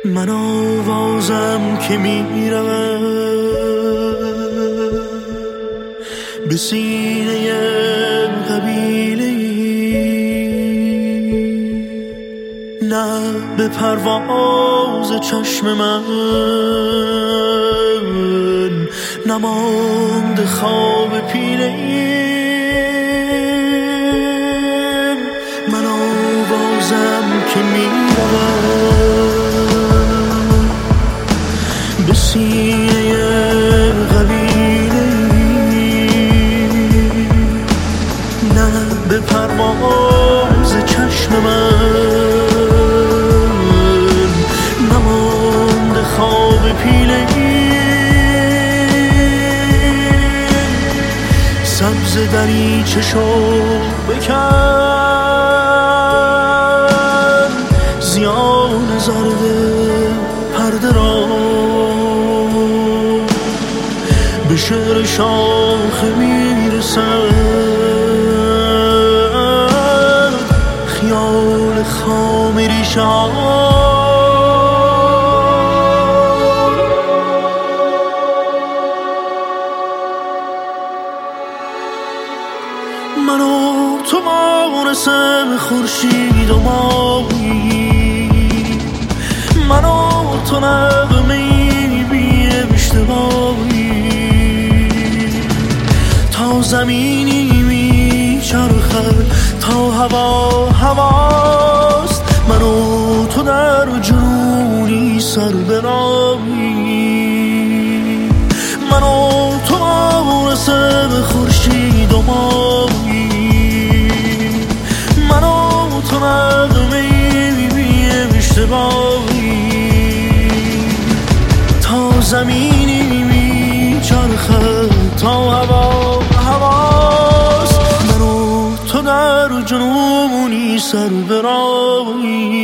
من آوازم که میرود به سینه قبیله، نه به پرواز چشم من نماند خواب پیله. من آوازم که میرود به سینه قبیله، نه به پرواز چشم من نماند خواب پیله. سبز دریچه شو بکن، زیان زرد پرده را به شعر شاخه میرسد خیال خام ریشه ها. من و تو مانسم خورشید و مایی، من و تو نغمه‌ای بی اشتباهی، تا زمینی میچرخد تا هوا هواست. من و تو در جنونی سر برایی، من و تو مانسم خورشید و مایی، من و تو نغمه‌ای بی اشتباهی، تا زمینی میچرخد تا هوا هواست. من و تو در جنونی سر برایی.